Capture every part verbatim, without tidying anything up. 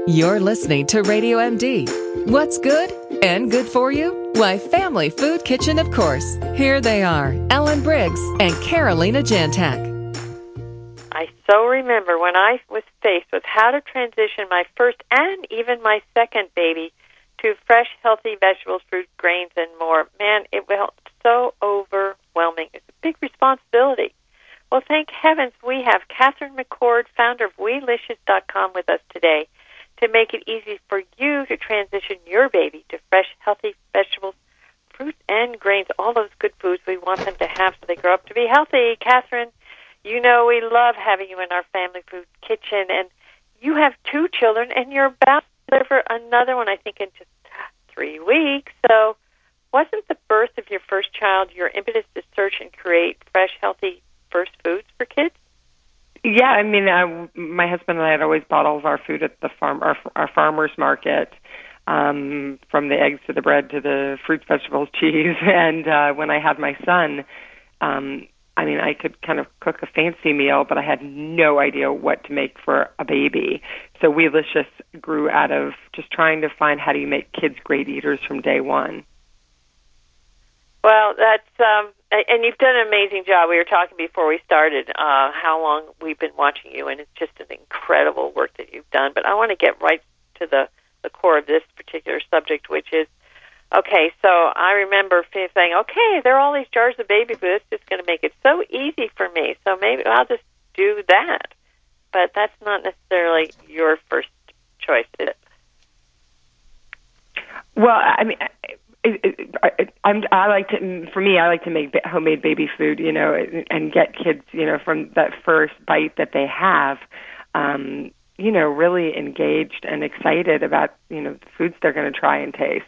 You're listening to Radio M D. What's good and good for you? Why, Family Food Kitchen, of course. Here they are, Ellen Briggs and Carolina Jantak. I so remember when I was faced with how to transition my first and even my second baby to fresh, healthy vegetables, fruit, grains, and more. Man, it felt so overwhelming. It's a big responsibility. Well, thank heavens we have Catherine McCord, founder of we licious dot com, with us today to make it easy for you to transition your baby to fresh, healthy vegetables, fruits, and grains, all those good foods we want them to have so they grow up to be healthy. Catherine, you know we love having you in our Family Food Kitchen, and you have two children, and you're about to deliver another one, I think, in just three weeks. So wasn't the birth of your first child your impetus to search and create fresh, healthy first foods for kids? Yeah, I mean, I, my husband and I had always bought all of our food at the farm, our, our farmer's market, um, from the eggs to the bread to the fruits, vegetables, cheese. And uh, when I had my son, um, I mean, I could kind of cook a fancy meal, but I had no idea what to make for a baby. So Weelicious grew out of just trying to find how do you make kids great eaters from day one. Well, that's um, and you've done an amazing job. We were talking before we started uh, how long we've been watching you, and it's just an incredible work that you've done. But I want to get right to the, the core of this particular subject, which is, okay, so I remember saying, okay, there are all these jars of baby food. It's just going to make it so easy for me, so maybe I'll just do that. But that's not necessarily your first choice, is it? Well, I mean, it, it, I, I'm, I like to, for me, I like to make homemade baby food, you know, and get kids, you know, from that first bite that they have, um, you know, really engaged and excited about, you know, the foods they're going to try and taste.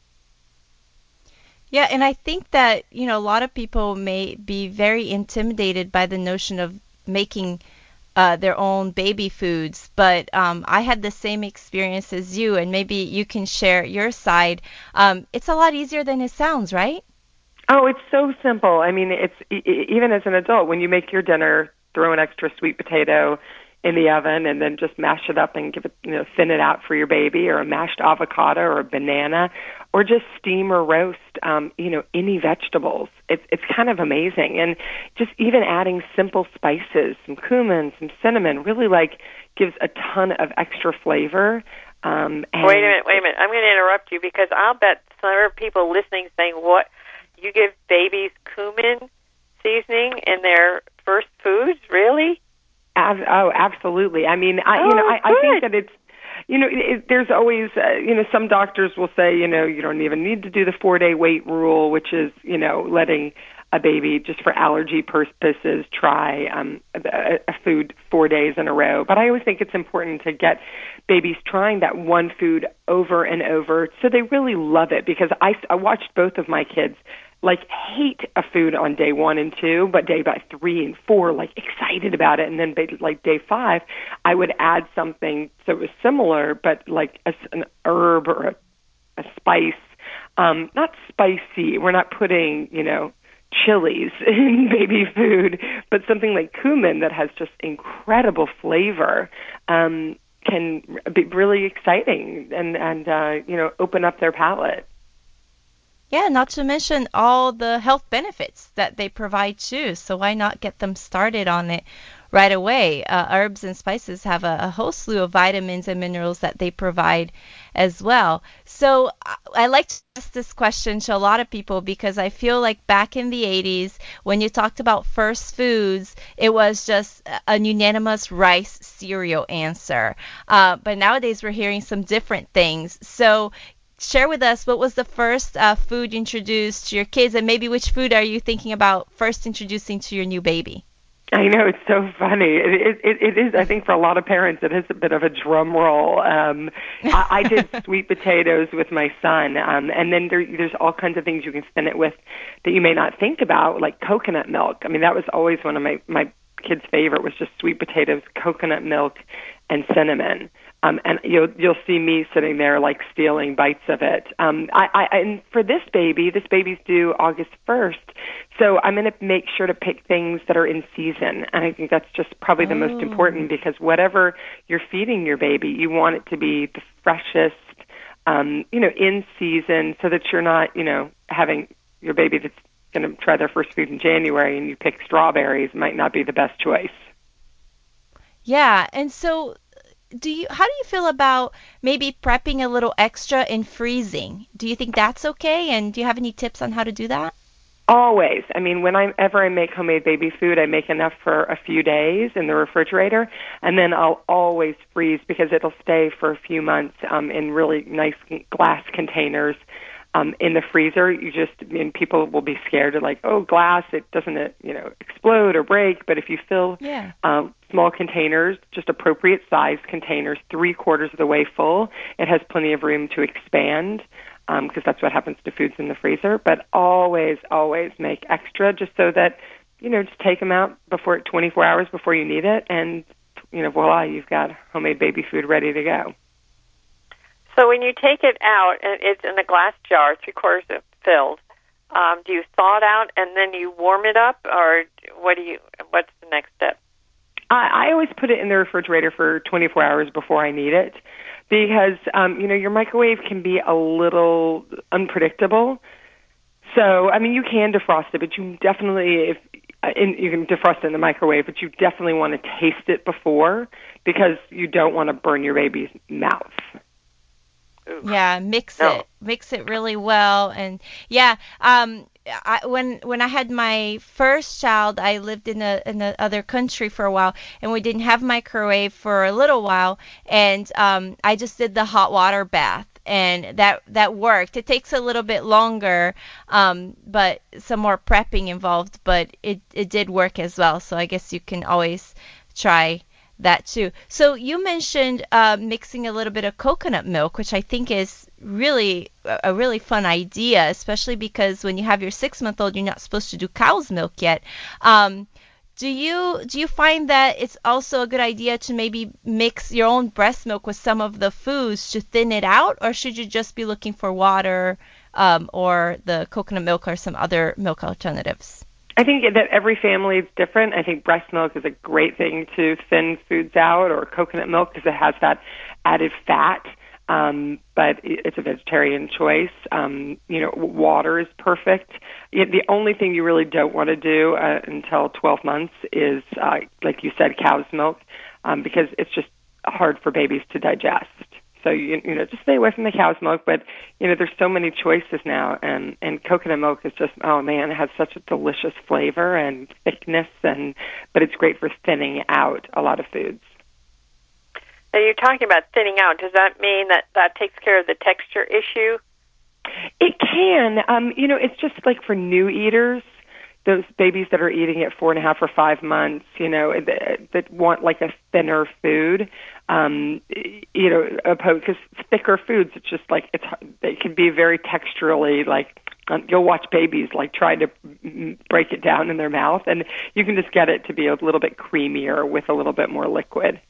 Yeah, and I think that, you know, a lot of people may be very intimidated by the notion of making uh, their own baby foods, but um, I had the same experience as you, and maybe you can share your side. Um, it's a lot easier than it sounds, right? Oh, it's so simple. I mean, it's even as an adult, when you make your dinner, throw an extra sweet potato in the oven and then just mash it up and give it, you know, thin it out for your baby, or a mashed avocado or a banana, or just steam or roast, um, you know, any vegetables. It's it's kind of amazing. And just even adding simple spices, some cumin, some cinnamon, really like gives a ton of extra flavor. Um, and wait a minute, wait a minute. I'm going to interrupt you because I'll bet some people listening saying, what, you give babies cumin seasoning in their first foods? Really? Oh, absolutely. I mean, I, oh, you know, I, I think good. that it's, you know, it, there's always, uh, you know, some doctors will say, you know, you don't even need to do the four-day wait rule, which is, you know, letting a baby, just for allergy purposes, try um, a, a food four days in a row. But I always think it's important to get babies trying that one food over and over so they really love it, because I, I watched both of my kids like hate a food on day one and two, but day by three and four, like excited about it. And then by, like day five, I would add something so it was similar, but like a, an herb or a, a spice, um, not spicy. We're not putting, you know, chilies in baby food, but something like cumin that has just incredible flavor, um, can be really exciting and, and, uh, you know, open up their palate. Yeah, not to mention all the health benefits that they provide too. So why not get them started on it right away? Uh, herbs and spices have a, a whole slew of vitamins and minerals that they provide as well. So I, I like to ask this question to a lot of people because I feel like back in the eighties, when you talked about first foods, it was just a unanimous rice cereal answer. Uh, but nowadays we're hearing some different things. So share with us, what was the first uh, food introduced to your kids, and maybe which food are you thinking about first introducing to your new baby? I know, it's so funny. It, it, it is, I think, for a lot of parents, it is a bit of a drum roll. Um, I, I did sweet potatoes with my son, um, and then there, there's all kinds of things you can spin it with that you may not think about, like coconut milk. I mean, that was always one of my, my kids' favorite, was just sweet potatoes, coconut milk, and cinnamon. Um, and you'll you'll see me sitting there like stealing bites of it. Um, I, I and for this baby, this baby's due August first, so I'm going to make sure to pick things that are in season. And I think that's just probably the oh. most important, because whatever you're feeding your baby, you want it to be the freshest, um, you know, in season, so that you're not, you know, having your baby that's going to try their first food in January and you pick strawberries might not be the best choice. Yeah, and so. Do you? How do you feel about maybe prepping a little extra in freezing? Do you think that's okay? And do you have any tips on how to do that? Always. I mean, whenever I make homemade baby food, I make enough for a few days in the refrigerator, and then I'll always freeze, because it'll stay for a few months um, in really nice glass containers. Um, in the freezer, you just, I mean, people will be scared of like, oh, glass, it doesn't, you know, explode or break. But if you fill yeah. um, small containers, just appropriate size containers, three quarters of the way full, it has plenty of room to expand, because um, that's what happens to foods in the freezer. But always, always make extra, just so that, you know, just take them out before twenty-four hours before you need it, and, you know, voila, you've got homemade baby food ready to go. So when you take it out, and it's in a glass jar, three quarters filled, um, do you thaw it out and then you warm it up, or what do you? What's the next step? I, I always put it in the refrigerator for twenty-four hours before I need it, because um, you know, your microwave can be a little unpredictable. So I mean, you can defrost it, but you definitely if in, you can defrost it in the microwave, but you definitely want to taste it before, because you don't want to burn your baby's mouth. Yeah, mix no. it, mix it really well, and yeah. Um, I, when when I had my first child, I lived in a in a other country for a while, and we didn't have microwave for a little while, and um, I just did the hot water bath, and that that worked. It takes a little bit longer, um, but some more prepping involved, but it it did work as well. So I guess you can always try that too. So you mentioned uh, mixing a little bit of coconut milk, which I think is really a really fun idea, especially because when you have your six-month-old, you're not supposed to do cow's milk yet. Um, do you do you find that it's also a good idea to maybe mix your own breast milk with some of the foods to thin it out, or should you just be looking for water um, or the coconut milk or some other milk alternatives? I think that every family is different. I think breast milk is a great thing to thin foods out, or coconut milk, because it has that added fat, um, but it's a vegetarian choice. Um, you know, water is perfect. The only thing you really don't want to do uh, until twelve months is, uh, like you said, cow's milk, um, because it's just hard for babies to digest. So, you, you know, just stay away from the cow's milk. But, you know, there's so many choices now. And, and coconut milk is just, oh, man, it has such a delicious flavor and thickness. and But it's great for thinning out a lot of foods. Now, you're talking about thinning out. Does that mean that that takes care of the texture issue? It can. Um, you know, it's just like for new eaters, those babies that are eating at four and a half or five months, you know, that, that want like a thinner food, um, you know, because thicker foods, it's just like, it's, it can be very texturally like, um, you'll watch babies like try to break it down in their mouth, and you can just get it to be a little bit creamier with a little bit more liquid.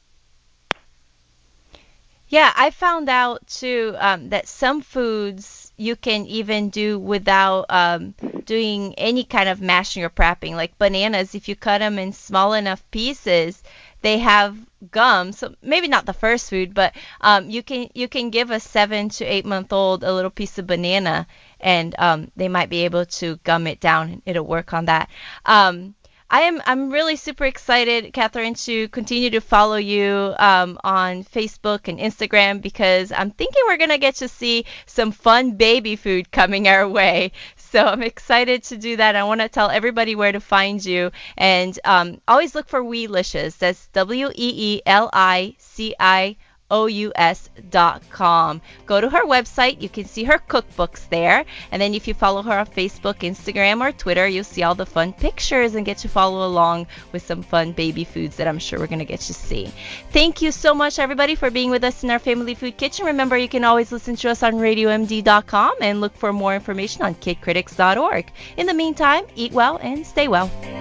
Yeah, I found out too um, that some foods you can even do without um, doing any kind of mashing or prepping. Like bananas, if you cut them in small enough pieces, they have gum. So maybe not the first food, but um, you can you can give a seven to eight month old a little piece of banana, and um, they might be able to gum it down, and it'll work on that. Um, I am I'm really super excited, Catherine, to continue to follow you um, on Facebook and Instagram, because I'm thinking we're gonna get to see some fun baby food coming our way. So I'm excited to do that. I want to tell everybody where to find you, and um, always look for Weelicious. That's W E E L I C I O U S dot com. Go to her website. You can see her cookbooks there. And then if you follow her on Facebook, Instagram, or Twitter, you'll see all the fun pictures and get to follow along with some fun baby foods that I'm sure we're going to get to see. Thank you so much, everybody, for being with us in our Family Food Kitchen. Remember, you can always listen to us on radio M D dot com and look for more information on kid critics dot org. In the meantime, eat well and stay well.